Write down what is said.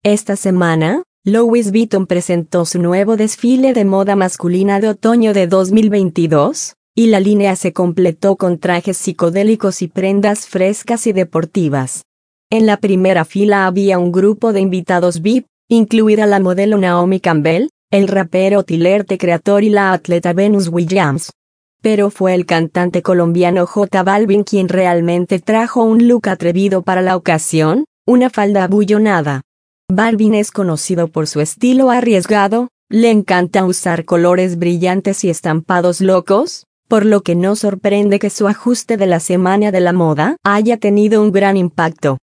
Esta semana, Louis Vuitton presentó su nuevo desfile de moda masculina de otoño de 2022, y la línea se completó con trajes psicodélicos y prendas frescas y deportivas. En la primera fila había un grupo de invitados VIP, incluida la modelo Naomi Campbell, el rapero Tyler The Creator y la atleta Venus Williams. Pero fue el cantante colombiano J Balvin quien realmente trajo un look atrevido para la ocasión, una falda abullonada. Balvin es conocido por su estilo arriesgado, le encanta usar colores brillantes y estampados locos, por lo que no sorprende que su ajuste de la semana de la moda haya tenido un gran impacto.